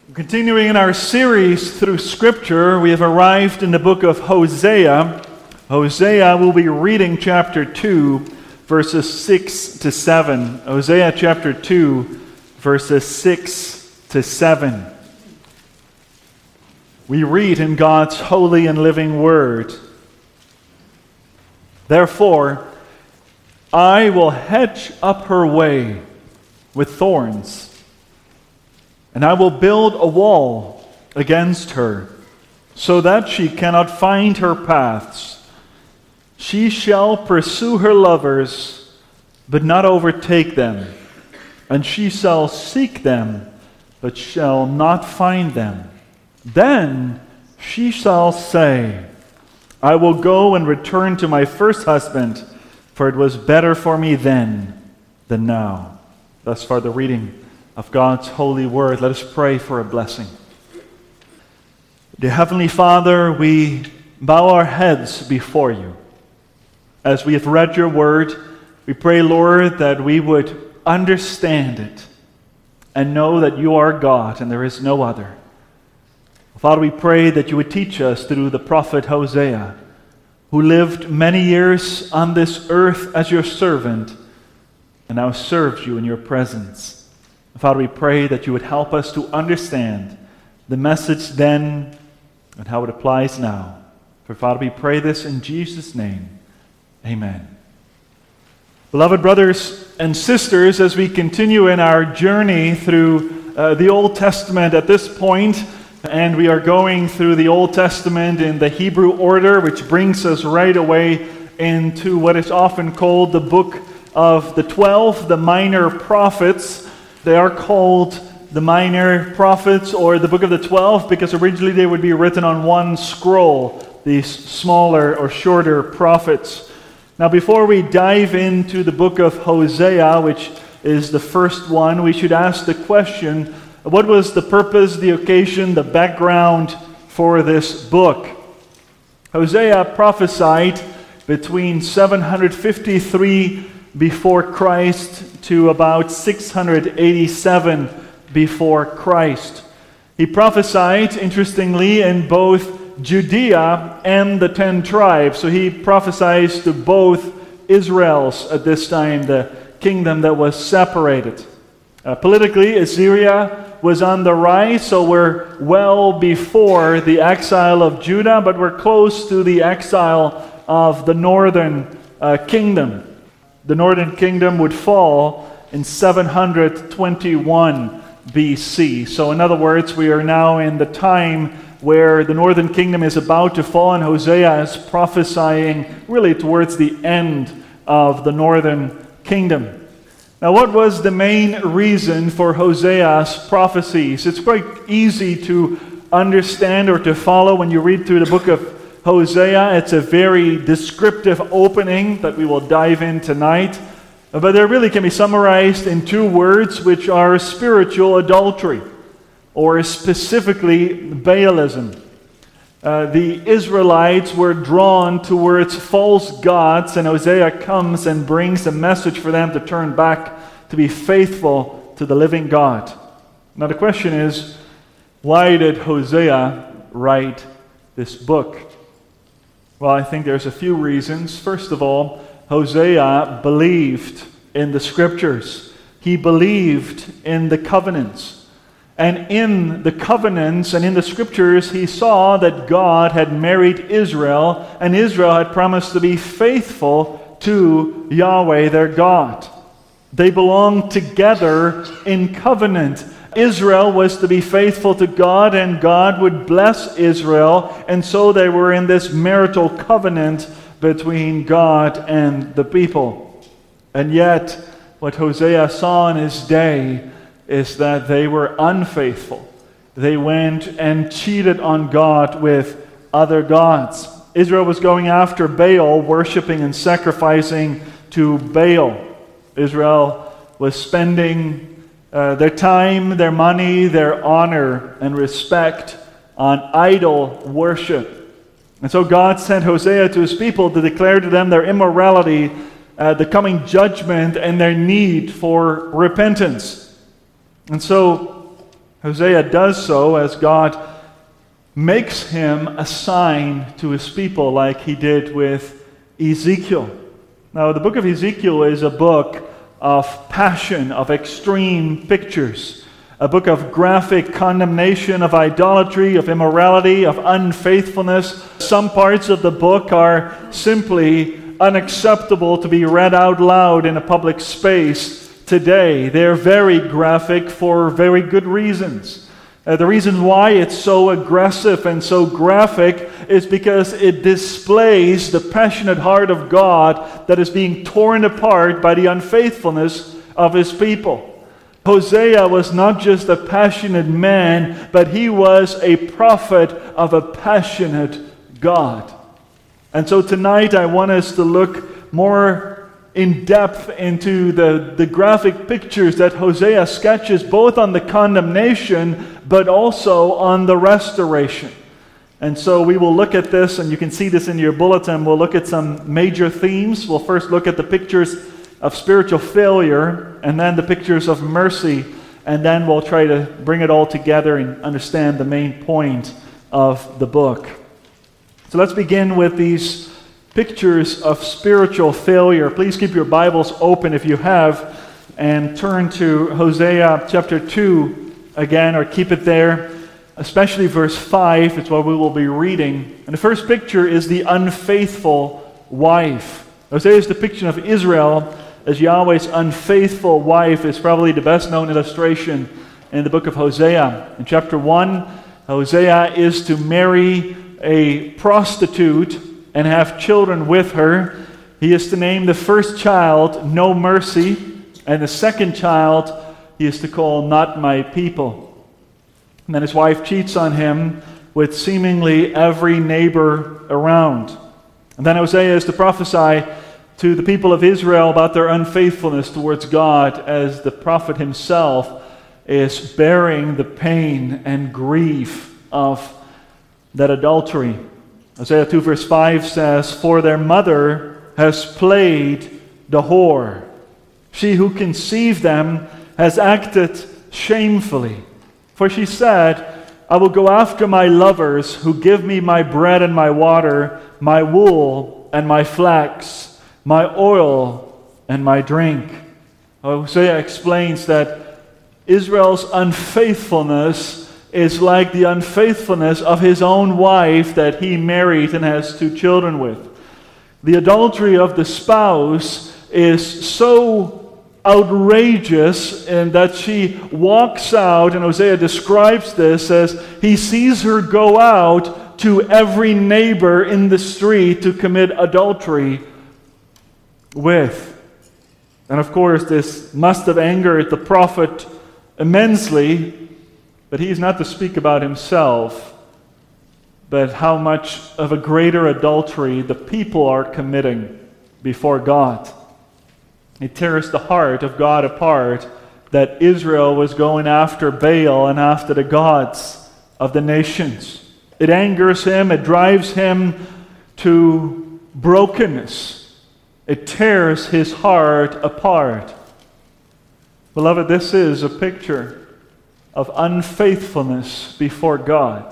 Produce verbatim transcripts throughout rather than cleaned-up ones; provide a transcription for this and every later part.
Continuing in our series through Scripture, we have arrived in the book of Hosea. Hosea, we'll be reading chapter two, verses six to seven. Hosea chapter two, verses six to seven. We read in God's holy and living word, "Therefore, I will hedge up her way with thorns, and I will build a wall against her, so that she cannot find her paths. She shall pursue her lovers, but not overtake them, and she shall seek them, but shall not find them. Then she shall say, I will go and return to my first husband, for it was better for me then than now." Thus far the reading of God's holy word. Let us pray for a blessing. Dear Heavenly Father, we bow our heads before you. As we have read your word, we pray, Lord, that we would understand it and know that you are God and there is no other. Father, we pray that you would teach us through the prophet Hosea, who lived many years on this earth as your servant and now serves you in your presence. Father, we pray that you would help us to understand the message then and how it applies now. For Father, we pray this in Jesus' name. Amen. Beloved brothers and sisters, as we continue in our journey through uh, the Old Testament at this point, and we are going through the Old Testament in the Hebrew order, which brings us right away into what is often called the book of the Twelve, the Minor Prophets. They are called the Minor Prophets or the Book of the Twelve because originally they would be written on one scroll, these smaller or shorter prophets. Now, before we dive into the book of Hosea, which is the first one, we should ask the question, what was the purpose, the occasion, the background for this book? Hosea prophesied between seven hundred fifty-three before Christ to about six hundred eighty-seven before Christ. He prophesied, interestingly, in both Judea and the ten tribes. So he prophesies to both Israels at this time, the kingdom that was separated. Uh, politically, Assyria was on the rise, so we're well before the exile of Judah, but we're close to the exile of the northern uh, kingdom. The northern kingdom would fall in seven hundred twenty-one B C. So in other words, we are now in the time where the northern kingdom is about to fall, and Hosea is prophesying really towards the end of the northern kingdom. Now, what was the main reason for Hosea's prophecies? It's quite easy to understand or to follow when you read through the book of Hosea. It's a very descriptive opening that we will dive in tonight. But it really can be summarized in two words, which are spiritual adultery, or specifically Baalism. Uh, the Israelites were drawn towards false gods, and Hosea comes and brings a message for them to turn back to be faithful to the living God. Now the question is, why did Hosea write this book? Well, I think there's a few reasons. First of all, Hosea believed in the Scriptures. He believed in the covenants. And in the covenants and in the Scriptures, he saw that God had married Israel, and Israel had promised to be faithful to Yahweh, their God. They belonged together in covenant. Israel was to be faithful to God, and God would bless Israel, and so they were in this marital covenant between God and the people. And yet, what Hosea saw in his day is that they were unfaithful. They went and cheated on God with other gods. Israel was going after Baal, worshiping and sacrificing to Baal. Israel was spending Uh, their time, their money, their honor, and respect on idol worship. And so God sent Hosea to his people to declare to them their immorality, uh, the coming judgment, and their need for repentance. And so Hosea does so as God makes him a sign to his people like he did with Ezekiel. Now, the book of Ezekiel is a book of passion, of extreme pictures, a book of graphic condemnation of idolatry, of immorality, of unfaithfulness. Some parts of the book are simply unacceptable to be read out loud in a public space today. They're very graphic for very good reasons. Uh, the reason why it's so aggressive and so graphic is because it displays the passionate heart of God that is being torn apart by the unfaithfulness of his people. Hosea was not just a passionate man, but he was a prophet of a passionate God. And so tonight I want us to look more in depth into the, the graphic pictures that Hosea sketches, both on the condemnation but also on the restoration. And so we will look at this, and you can see this in your bulletin. We'll look at some major themes. We'll first look at the pictures of spiritual failure, and then the pictures of mercy, and then we'll try to bring it all together and understand the main point of the book. So let's begin with these pictures of spiritual failure. Please keep your Bibles open if you have, and turn to Hosea chapter two again, or keep it there, especially verse five. It's what we will be reading. And the first picture is the unfaithful wife. Hosea's depiction of Israel as Yahweh's unfaithful wife is probably the best known illustration in the book of Hosea. In chapter one, Hosea is to marry a prostitute and have children with her. He is to name the first child No Mercy, and the second child he is to call Not My People. And then his wife cheats on him with seemingly every neighbor around. And then Hosea is to prophesy to the people of Israel about their unfaithfulness towards God, as the prophet himself is bearing the pain and grief of that adultery. Hosea two verse five says, "For their mother has played the whore. She who conceived them has acted shamefully. For she said, I will go after my lovers who give me my bread and my water, my wool and my flax, my oil and my drink." Hosea explains that Israel's unfaithfulness is like the unfaithfulness of his own wife that he married and has two children with. The adultery of the spouse is so outrageous in that she walks out, and Hosea describes this as he sees her go out to every neighbor in the street to commit adultery with. And of course, this must have angered the prophet immensely, but he's not to speak about himself, but how much of a greater adultery the people are committing before God. It tears the heart of God apart that Israel was going after Baal and after the gods of the nations. It angers him, it drives him to brokenness. It tears his heart apart. Beloved, this is a picture of unfaithfulness before God.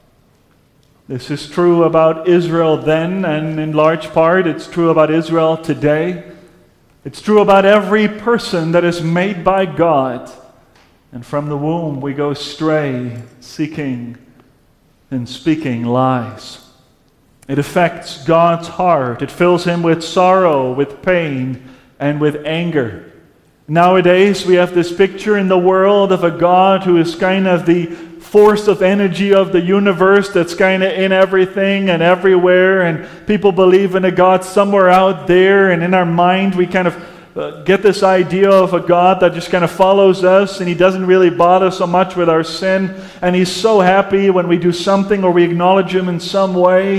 This is true about Israel then, and in large part it's true about Israel today. It's true about every person that is made by God. And from the womb we go stray, seeking and speaking lies. It affects God's heart. It fills him with sorrow, with pain, and with anger. Nowadays we have this picture in the world of a God who is kind of the force of energy of the universe that's kind of in everything and everywhere, and people believe in a God somewhere out there, and in our mind we kind of uh, get this idea of a God that just kind of follows us, and he doesn't really bother so much with our sin, and he's so happy when we do something or we acknowledge him in some way.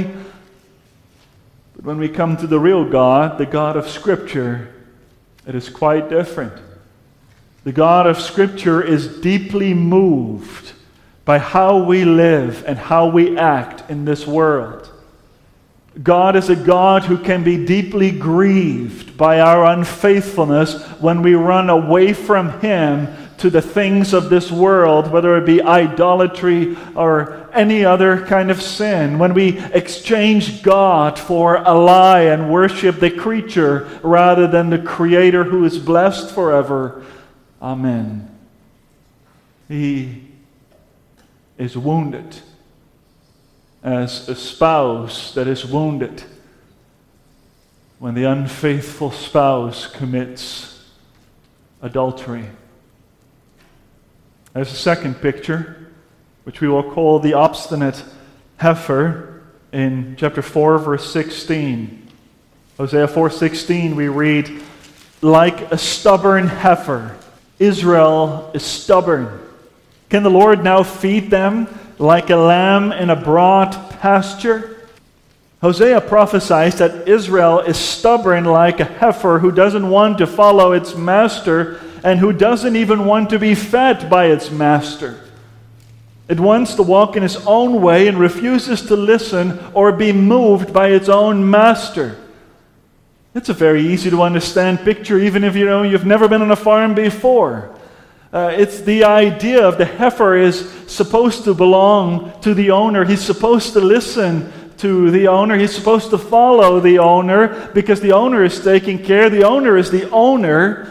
But when we come to the real God, the God of Scripture, it is quite different. The God of Scripture is deeply moved by how we live and how we act in this world. God is a God who can be deeply grieved by our unfaithfulness when we run away from him to the things of this world, whether it be idolatry or any other kind of sin, when we exchange God for a lie and worship the creature rather than the Creator who is blessed forever. Amen. He is wounded as a spouse that is wounded when the unfaithful spouse commits adultery. There's a second picture, which we will call the obstinate heifer, in chapter four, verse sixteen. Hosea four sixteen, we read, like a stubborn heifer, Israel is stubborn. Can the Lord now feed them like a lamb in a broad pasture? Hosea prophesies that Israel is stubborn like a heifer who doesn't want to follow its master and who doesn't even want to be fed by its master. It wants to walk in its own way and refuses to listen or be moved by its own master. It's a very easy to understand picture, even if you know you've never been on a farm before. Uh, it's the idea of the heifer is supposed to belong to the owner. He's supposed to listen to the owner. He's supposed to follow the owner because the owner is taking care. The owner is the owner.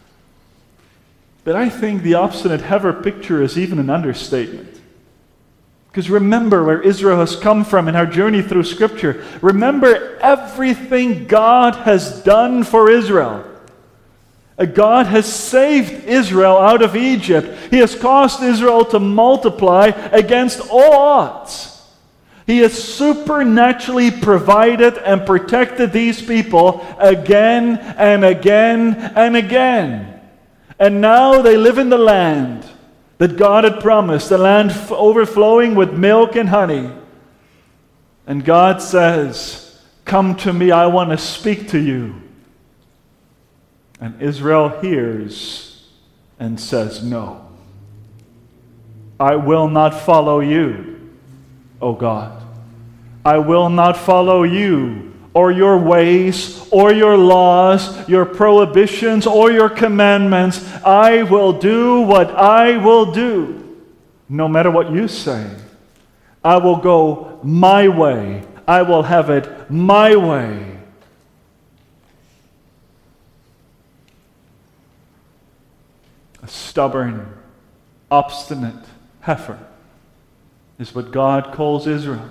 But I think the obstinate heifer picture is even an understatement. Because remember where Israel has come from in our journey through Scripture. Remember everything God has done for Israel. God has saved Israel out of Egypt. He has caused Israel to multiply against all odds. He has supernaturally provided and protected these people again and again and again. And now they live in the land that God had promised, the land f- overflowing with milk and honey. And God says, come to me, I want to speak to you. And Israel hears and says, no. I will not follow you, O God. I will not follow you or your ways or your laws, your prohibitions or your commandments. I will do what I will do, no matter what you say. I will go my way. I will have it my way. A stubborn, obstinate heifer is what God calls Israel.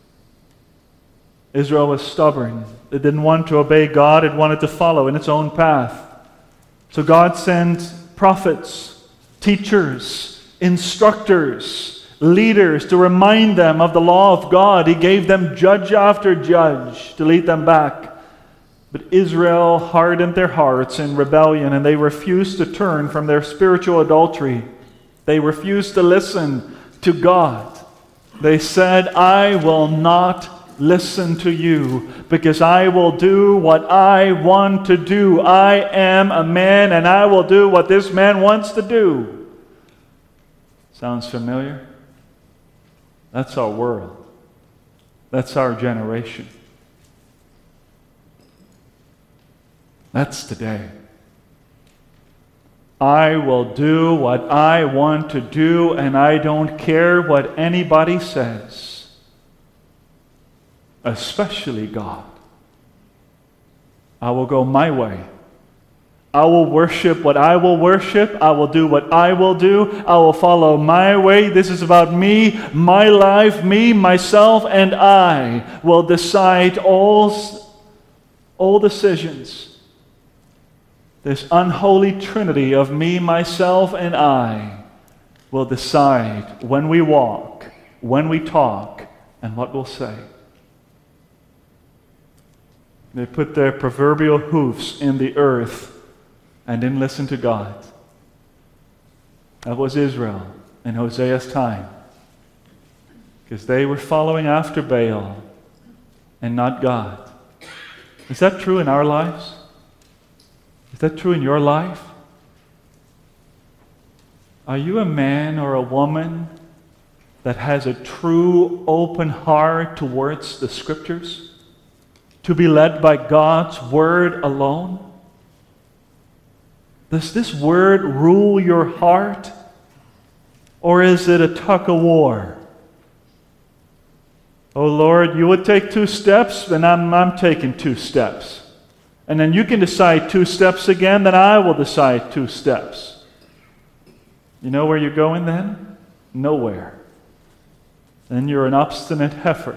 Israel was stubborn. It didn't want to obey God. It wanted to follow in its own path. So God sent prophets, teachers, instructors, leaders to remind them of the law of God. He gave them judge after judge to lead them back. But Israel hardened their hearts in rebellion, and they refused to turn from their spiritual adultery. They refused to listen to God. They said, I will not listen to you because I will do what I want to do. I am a man and I will do what this man wants to do. Sounds familiar? That's our world. That's our generation. That's today. I will do what I want to do and I don't care what anybody says. Especially God. I will go my way. I will worship what I will worship. I will do what I will do. I will follow my way. This is about me, my life, me, myself, and I will decide all, all decisions. This unholy trinity of me, myself, and I will decide when we walk, when we talk, and what we'll say. They put their proverbial hoofs in the earth and didn't listen to God. That was Israel in Hosea's time. Because they were following after Baal and not God. Is that true in our lives? Is that true in your life? Are you a man or a woman that has a true open heart towards the Scriptures? To be led by God's Word alone? Does this word rule your heart? Or is it a tug of war? Oh Lord, you would take two steps, then I'm, I'm taking two steps. And then you can decide two steps again, then I will decide two steps. You know where you're going then? Nowhere. Then you're an obstinate heifer.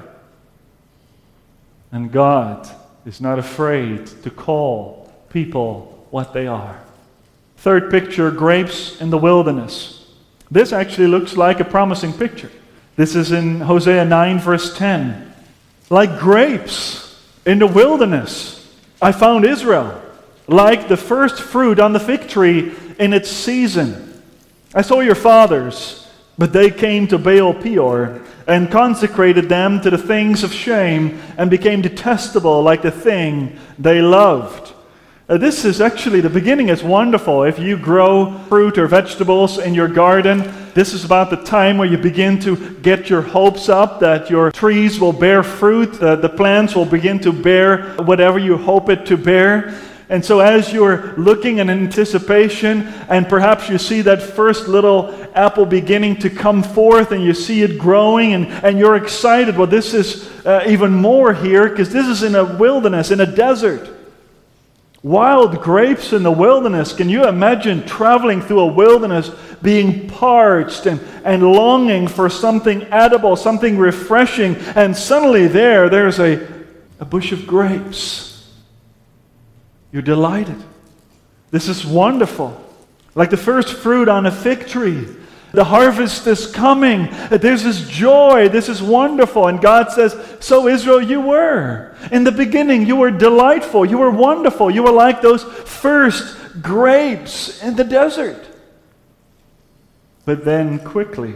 And God is not afraid to call people what they are. Third picture, grapes in the wilderness. This actually looks like a promising picture. This is in Hosea nine, verse ten. Like grapes in the wilderness, I found Israel, like the first fruit on the fig tree in its season. I saw your fathers, but they came to Baal Peor and consecrated them to the things of shame and became detestable like the thing they loved. Uh, this is actually, the beginning is wonderful. If you grow fruit or vegetables in your garden, this is about the time where you begin to get your hopes up that your trees will bear fruit, that the plants will begin to bear whatever you hope it to bear. And so as you're looking in anticipation, and perhaps you see that first little apple beginning to come forth, and you see it growing, and, and you're excited. Well, this is uh, even more here, because this is in a wilderness, in a desert. Wild grapes in the wilderness. Can you imagine traveling through a wilderness, being parched and, and longing for something edible, something refreshing, and suddenly there, there's a, a bush of grapes. You're delighted. This is wonderful. Like the first fruit on a fig tree. The harvest is coming. There's this joy. This is wonderful. And God says, so Israel, you were. In the beginning, you were delightful. You were wonderful. You were like those first grapes in the desert. But then quickly,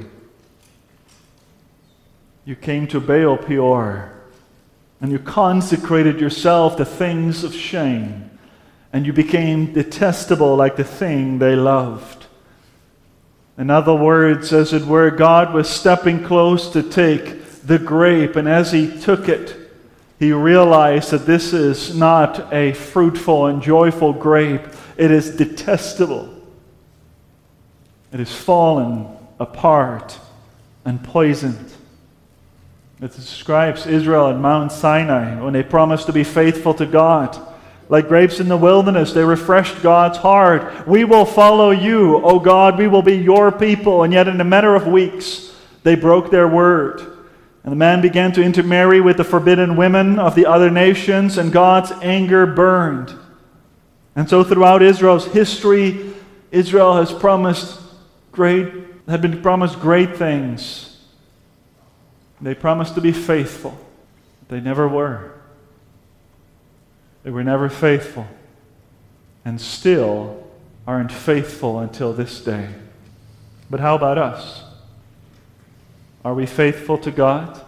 you came to Baal Peor. And you consecrated yourself to things of shame. And you became detestable like the thing they loved. In other words, as it were, God was stepping close to take the grape, and as he took it, he realized that this is not a fruitful and joyful grape. It is detestable. It is fallen apart and poisoned. It describes Israel at Mount Sinai when they promised to be faithful to God. Like grapes in the wilderness, they refreshed God's heart. We will follow you, O God. We will be your people. And yet in a matter of weeks, they broke their word. And the man began to intermarry with the forbidden women of the other nations, and God's anger burned. And so throughout Israel's history, Israel has promised great, had been promised great things. They promised to be faithful. They never were. They were never faithful, and still aren't faithful until this day. But how about us? Are we faithful to God?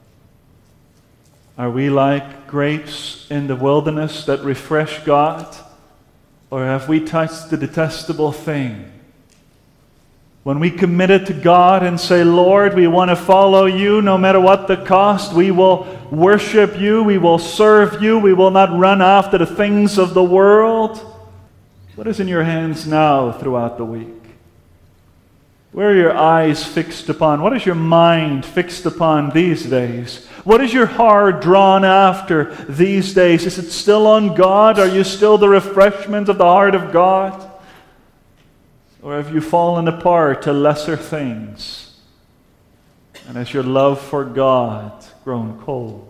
Are we like grapes in the wilderness that refresh God? Or have we touched the detestable thing? When we commit it to God and say, Lord, we want to follow you no matter what the cost, we will worship you, we will serve you, we will not run after the things of the world. What is in your hands now throughout the week? Where are your eyes fixed upon? What is your mind fixed upon these days? What is your heart drawn after these days? Is it still on God? Are you still the refreshment of the heart of God? Or have you fallen apart to lesser things? And has your love for God grown cold?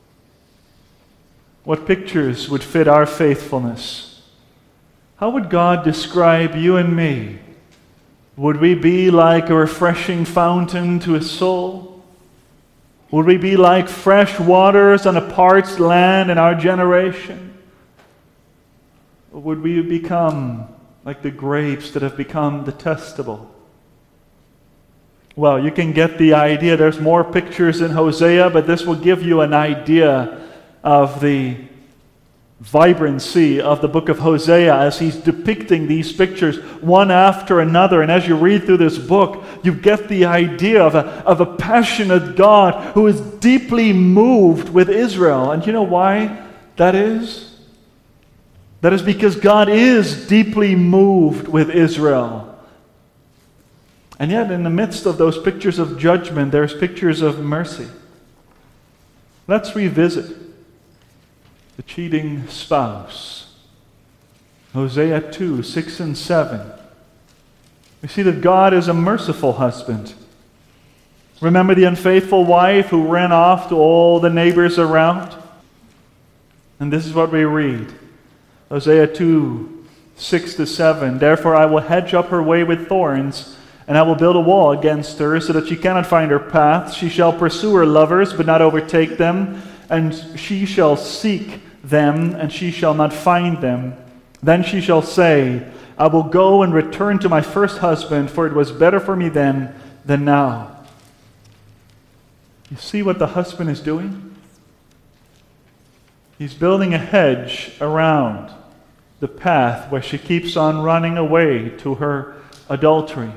What pictures would fit our faithfulness? How would God describe you and me? Would we be like a refreshing fountain to his soul? Would we be like fresh waters on a parched land in our generation? Or would we become like the grapes that have become detestable? Well, you can get the idea. There's more pictures in Hosea, but this will give you an idea of the vibrancy of the book of Hosea as he's depicting these pictures one after another. And as you read through this book, you get the idea of a, of a passionate God who is deeply moved with Israel. And you know why that is? That is because God is deeply moved with Israel. And yet, in the midst of those pictures of judgment, there's pictures of mercy. Let's revisit the cheating spouse. Hosea two, six and seven. We see that God is a merciful husband. Remember the unfaithful wife who ran off to all the neighbors around? And this is what we read. Hosea two, six to seven. Therefore I will hedge up her way with thorns, and I will build a wall against her, so that she cannot find her path. She shall pursue her lovers, but not overtake them, and she shall seek them, and she shall not find them. Then she shall say, I will go and return to my first husband, for it was better for me then than now. You see what the husband is doing? He's building a hedge around the path where she keeps on running away to her adultery.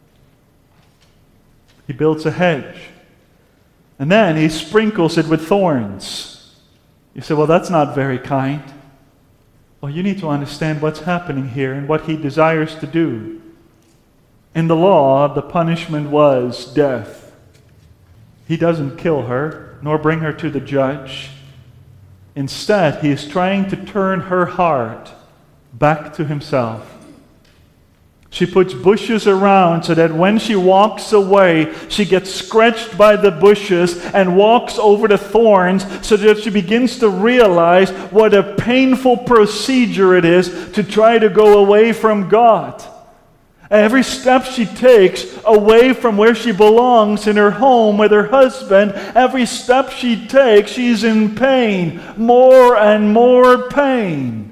He builds a hedge. And then he sprinkles it with thorns. You say, well, that's not very kind. Well, you need to understand what's happening here and what he desires to do. In the law, the punishment was death. He doesn't kill her, nor bring her to the judge. Instead, he is trying to turn her heart back to himself. She puts bushes around so that when she walks away, she gets scratched by the bushes and walks over the thorns, so that she begins to realize what a painful procedure it is to try to go away from God. Every step she takes away from where she belongs in her home with her husband, every step she takes, she's in pain, more and more pain.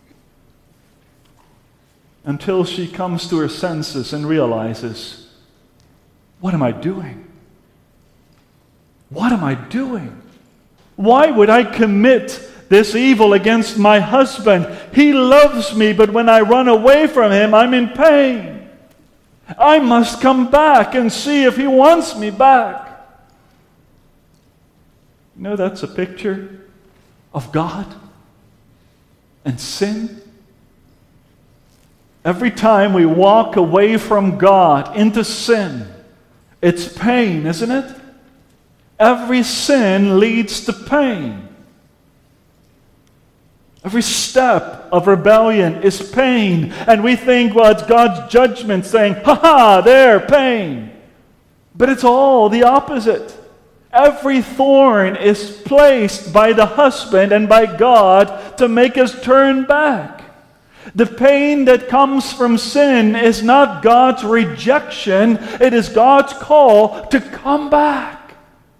Until she comes to her senses and realizes, what am I doing? What am I doing? Why would I commit this evil against my husband? He loves me, but when I run away from him, I'm in pain. I must come back and see if he wants me back. You know, that's a picture of God and sin. Every time we walk away from God into sin, it's pain, isn't it? Every sin leads to pain. Every step of rebellion is pain. And we think, well, it's God's judgment saying, ha ha, there, pain. But it's all the opposite. Every thorn is placed by the husband and by God to make us turn back. The pain that comes from sin is not God's rejection, it is God's call to come back.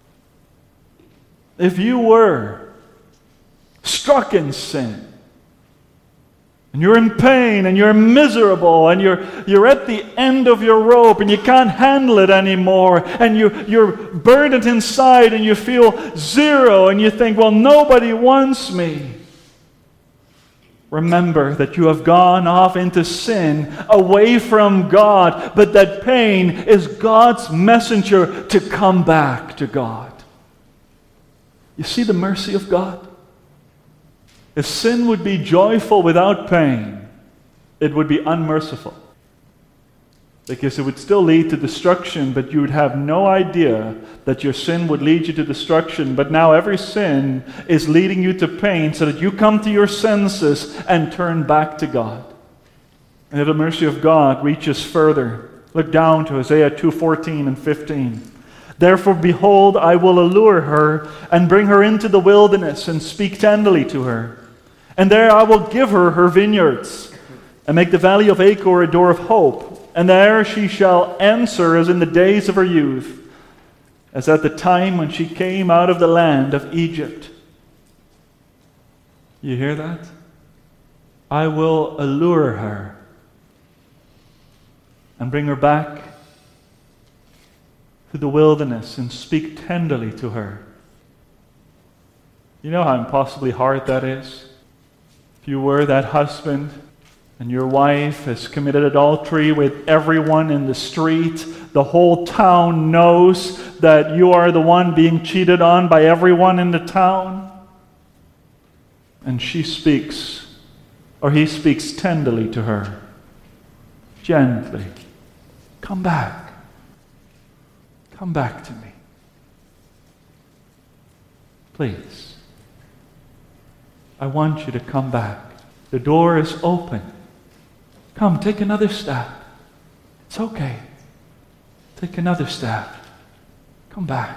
If you were struck in sin, and you're in pain, and you're miserable, and you're you're at the end of your rope, and you can't handle it anymore, and you, you're burdened inside, and you feel zero, and you think, well, nobody wants me. Remember that you have gone off into sin, away from God, but that pain is God's messenger to come back to God. You see the mercy of God? If sin would be joyful without pain, it would be unmerciful. Because it would still lead to destruction, but you would have no idea that your sin would lead you to destruction. But now every sin is leading you to pain so that you come to your senses and turn back to God. And the mercy of God reaches further. Look down to Hosea two fourteen and fifteen. Therefore, behold, I will allure her and bring her into the wilderness and speak tenderly to her. And there I will give her her vineyards and make the valley of Achor a door of hope. And there she shall answer as in the days of her youth, as at the time when she came out of the land of Egypt. You hear that? I will allure her and bring her back to the wilderness and speak tenderly to her. You know how impossibly hard that is? If you were that husband and your wife has committed adultery with everyone in the street, the whole town knows that you are the one being cheated on by everyone in the town, and she speaks Or he speaks tenderly to her, gently. Come back. Come back to me. Please. I want you to come back. The door is open. Come, take another step. It's okay. Take another step. Come back.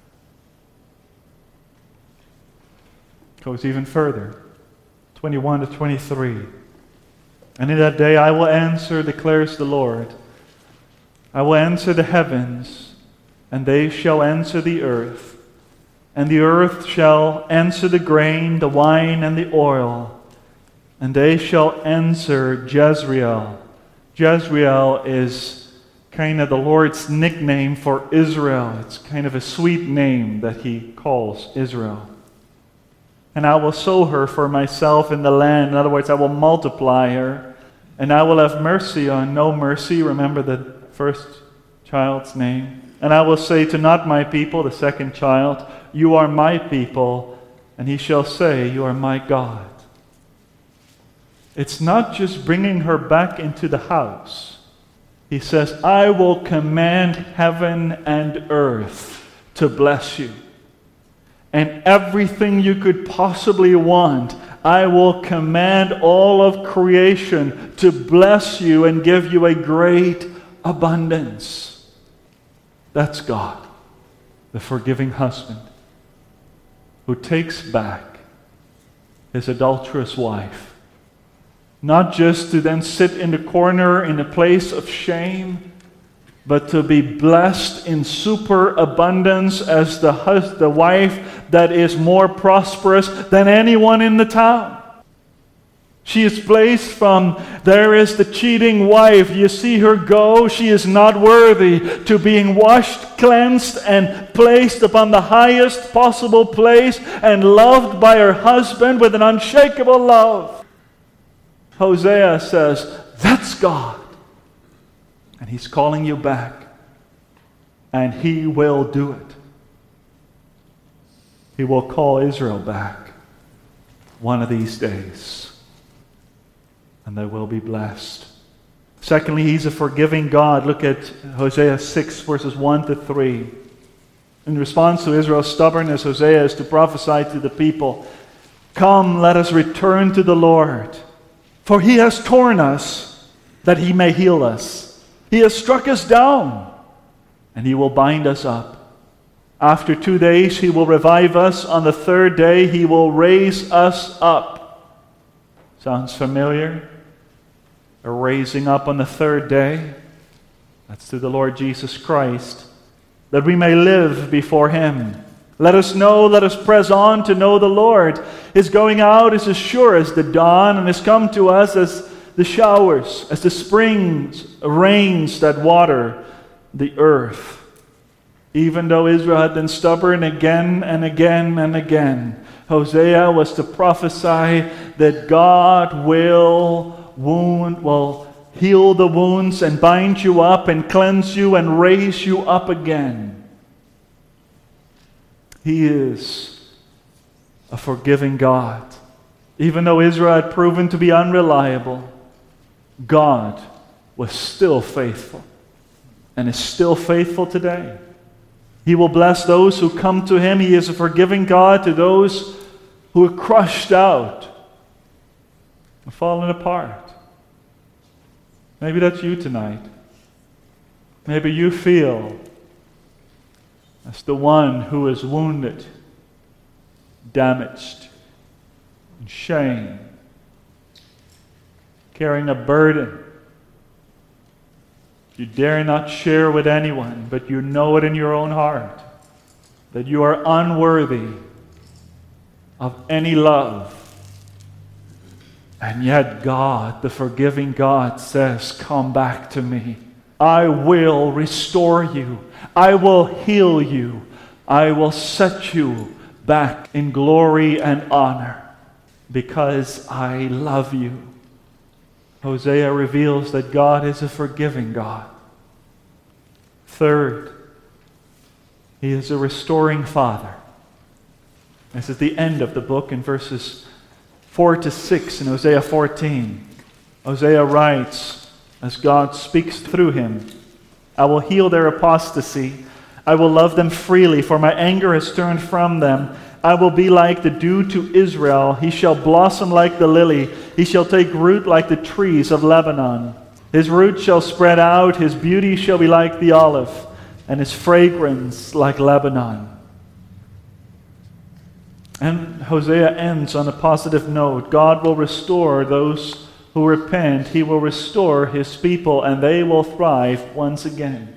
Goes even further. twenty-one to twenty-three. And in that day I will answer, declares the Lord. I will answer the heavens, and they shall answer the earth. And the earth shall answer the grain, the wine, and the oil. And they shall answer Jezreel. Jezreel is kind of the Lord's nickname for Israel. It's kind of a sweet name that he calls Israel. And I will sow her for myself in the land. In other words, I will multiply her. And I will have mercy on no mercy. Remember the first child's name. And I will say to not my people, the second child, you are my people. And he shall say, you are my God. It's not just bringing her back into the house. He says, I will command heaven and earth to bless you. And everything you could possibly want, I will command all of creation to bless you and give you a great abundance. That's God, the forgiving husband, who takes back his adulterous wife. Not just to then sit in the corner in a place of shame, but to be blessed in superabundance as the hus- the wife that is more prosperous than anyone in the town. She is placed from, there is the cheating wife. You see her go. She is not worthy, to being washed, cleansed, and placed upon the highest possible place and loved by her husband with an unshakable love. Hosea says, that's God. And he's calling you back. And he will do it. He will call Israel back one of these days. And they will be blessed. Secondly, he's a forgiving God. Look at Hosea six, verses one to three. In response to Israel's stubbornness, Hosea is to prophesy to the people, come, let us return to the Lord. For he has torn us, that he may heal us. He has struck us down, and he will bind us up. After two days he will revive us. On the third day he will raise us up. Sounds familiar? A raising up on the third day. That's through the Lord Jesus Christ, that we may live before him. Let us know, let us press on to know the Lord. His going out is as sure as the dawn, and has come to us as the showers, as the springs, rains that water the earth. Even though Israel had been stubborn again and again and again, Hosea was to prophesy that God will wound, will heal the wounds and bind you up and cleanse you and raise you up again. He is a forgiving God. Even though Israel had proven to be unreliable, God was still faithful and is still faithful today. He will bless those who come to him. He is a forgiving God to those who are crushed out and fallen apart. Maybe that's you tonight. Maybe you feel as the one who is wounded, damaged, in shame, carrying a burden you dare not share with anyone, but you know it in your own heart, that you are unworthy of any love. And yet God, the forgiving God, says, come back to me. I will restore you. I will heal you. I will set you back in glory and honor because I love you. Hosea reveals that God is a forgiving God. Third, he is a restoring Father. This is the end of the book in verses four to six in Hosea fourteen. Hosea writes, as God speaks through him, I will heal their apostasy. I will love them freely, for my anger has turned from them. I will be like the dew to Israel. He shall blossom like the lily. He shall take root like the trees of Lebanon. His roots shall spread out. His beauty shall be like the olive, and his fragrance like Lebanon. And Hosea ends on a positive note. God will restore those who repent. He will restore his people, and they will thrive once again.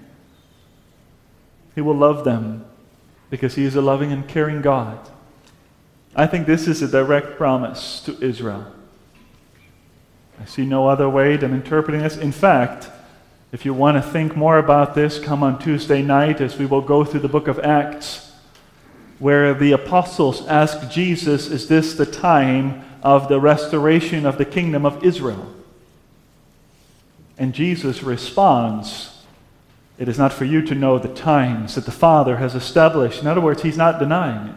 He will love them because he is a loving and caring God. I think this is a direct promise to Israel. I see no other way than interpreting this. In fact, if you want to think more about this, come on Tuesday night as we will go through the book of Acts, where the apostles ask Jesus, is this the time of the restoration of the kingdom of Israel? And Jesus responds, it is not for you to know the times that the Father has established. In other words, he's not denying it.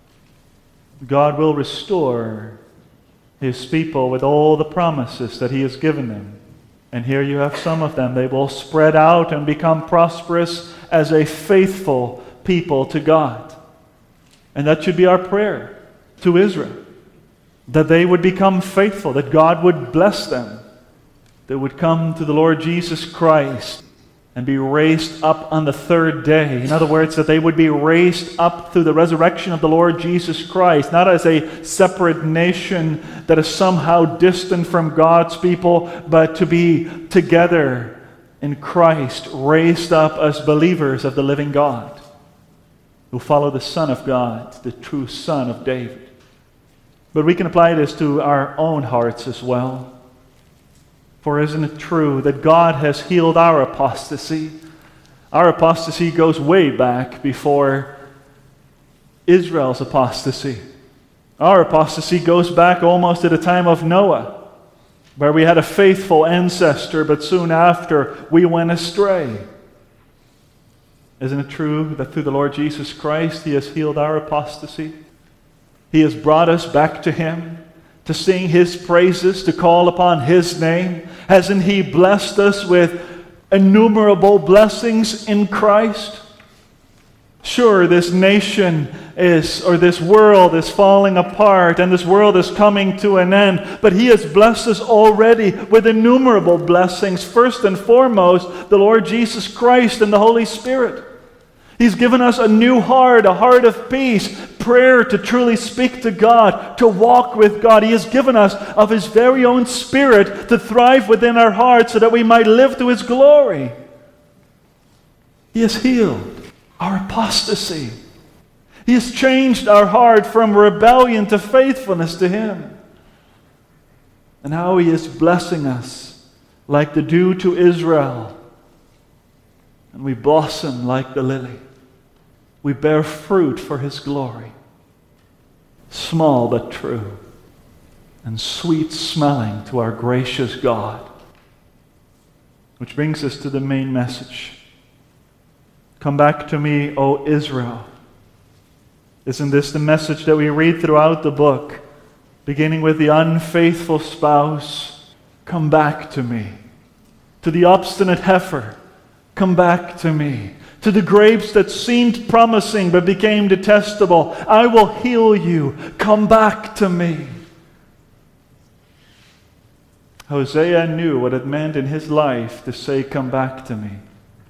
God will restore his people with all the promises that he has given them. And here you have some of them. They will spread out and become prosperous as a faithful people to God. And that should be our prayer to Israel. That they would become faithful, that God would bless them. They would come to the Lord Jesus Christ and be raised up on the third day. In other words, that they would be raised up through the resurrection of the Lord Jesus Christ, not as a separate nation that is somehow distant from God's people, but to be together in Christ, raised up as believers of the living God, who follow the Son of God, the true Son of David. But we can apply this to our own hearts as well. For isn't it true that God has healed our apostasy? Our apostasy goes way back before Israel's apostasy. Our apostasy goes back almost to the time of Noah, where we had a faithful ancestor, but soon after we went astray. Isn't it true that through the Lord Jesus Christ, he has healed our apostasy? He has brought us back to him, to sing his praises, to call upon his name. Hasn't he blessed us with innumerable blessings in Christ? Sure, this nation is, or this world is falling apart, and this world is coming to an end, but he has blessed us already with innumerable blessings. First and foremost, the Lord Jesus Christ and the Holy Spirit. He's given us a new heart, a heart of peace, prayer to truly speak to God, to walk with God. He has given us of his very own Spirit to thrive within our hearts so that we might live to his glory. He has healed our apostasy. He has changed our heart from rebellion to faithfulness to him. And how he is blessing us like the dew to Israel. And we blossom like the lily. We bear fruit for his glory. Small but true, and sweet smelling to our gracious God. Which brings us to the main message. Come back to me, O Israel. Isn't this the message that we read throughout the book? Beginning with the unfaithful spouse, come back to me. To the obstinate heifer, come back to me. To the grapes that seemed promising but became detestable, I will heal you. Come back to me. Hosea knew what it meant in his life to say, come back to me.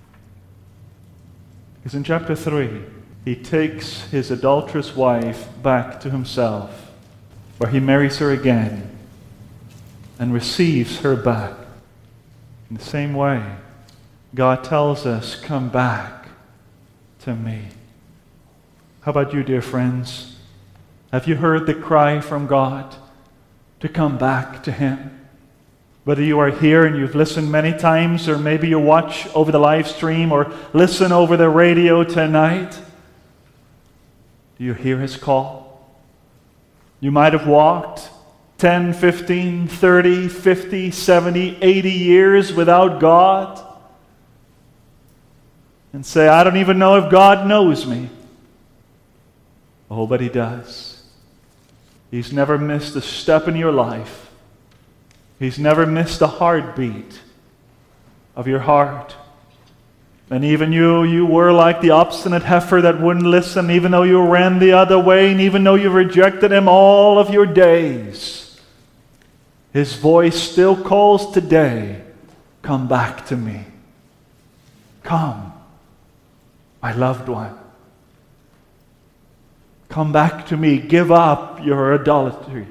Because in chapter three, he takes his adulterous wife back to himself, where he marries her again and receives her back. In the same way, God tells us, come back to me. How about you, dear friends? Have you heard the cry from God to come back to him? Whether you are here and you've listened many times, or maybe you watch over the live stream or listen over the radio tonight, do you hear his call? You might have walked ten, fifteen, thirty, fifty, seventy, eighty years without God and say, I don't even know if God knows me. Oh, but he does. He's never missed a step in your life. He's never missed a heartbeat of your heart. And even you, you were like the obstinate heifer that wouldn't listen, even though you ran the other way, and even though you rejected him all of your days. His voice still calls today, come back to me. Come, my loved one. Come back to me. Give up your idolatry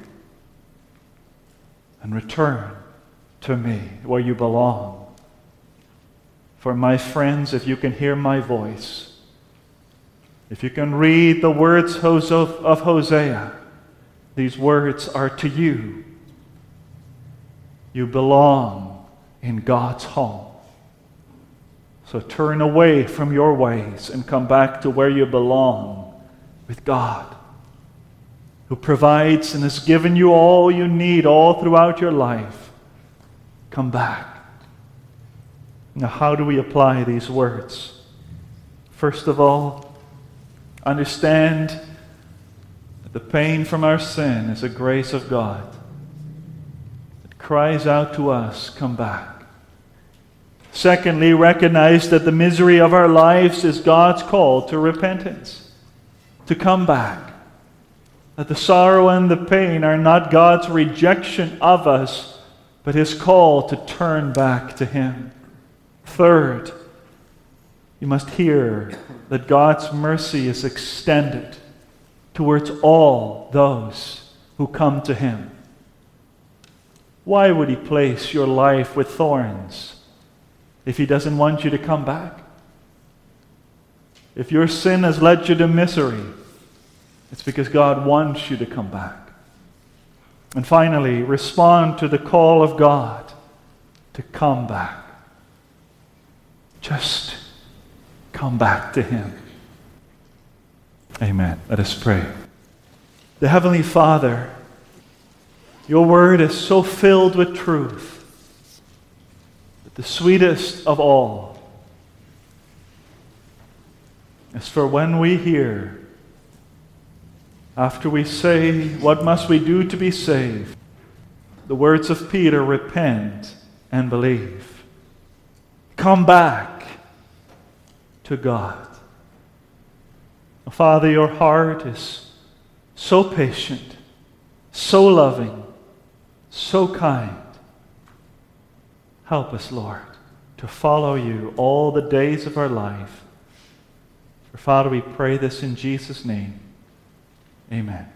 and return to me where you belong. For my friends, if you can hear my voice, if you can read the words of Hosea, these words are to you. You belong in God's home. So turn away from your ways and come back to where you belong with God, who provides and has given you all you need all throughout your life. Come back. Now, how do we apply these words? First of all, understand that the pain from our sin is a grace of God. It cries out to us, come back. Secondly, recognize that the misery of our lives is God's call to repentance, to come back. That the sorrow and the pain are not God's rejection of us, but His call to turn back to Him. Third, you must hear that God's mercy is extended towards all those who come to Him. Why would He place your life with thorns if He doesn't want you to come back? If your sin has led you to misery, it's because God wants you to come back. And finally, respond to the call of God to come back. Just come back to Him. Amen. Let us pray. The Heavenly Father, your word is so filled with truth that the sweetest of all is for when we hear, after we say, what must we do to be saved? The words of Peter, repent and believe. Come back to God. Father, your heart is so patient, so loving, so kind. Help us, Lord, to follow you all the days of our life. For Father, we pray this in Jesus' name. Amen.